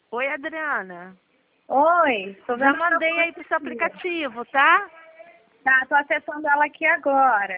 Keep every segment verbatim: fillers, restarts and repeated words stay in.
Oi, Adriana. Oi, tô Já vendo mandei aí pro seu aplicativo, tá? Tá, tô acessando ela aqui agora.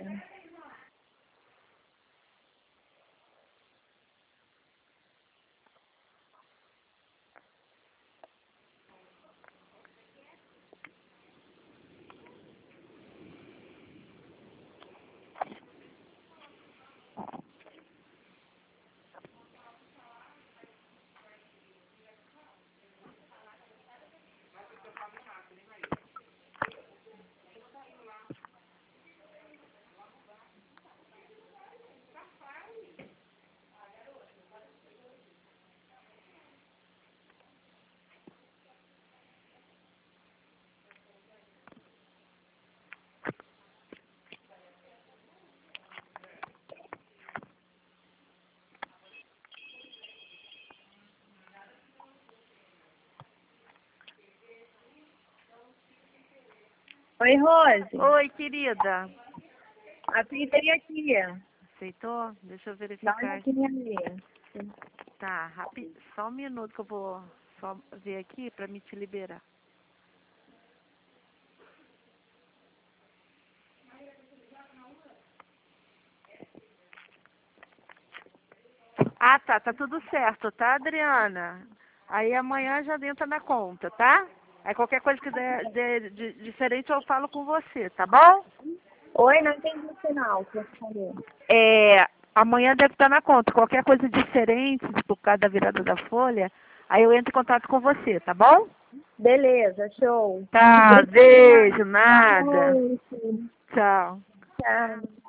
Oi, Rose. Oi, querida. Aceitei aqui. Aceitou? Deixa eu Dá uma verificar aqui. olhadinha ali. Tá, rápido. Só um minuto que eu vou só ver aqui pra me te liberar. Ah, tá. Tá tudo certo, tá, Adriana? Aí amanhã já entra na conta, tá? Aí qualquer coisa que der, der de, diferente eu falo com você, tá bom? Oi, não entendi o final que você falou. É, amanhã deve estar na conta. Qualquer coisa diferente, por causa da virada da folha, aí eu entro em contato com você, tá bom? Beleza, show. Tá, Obrigada. beijo, nada. Oi, Tchau. tchau.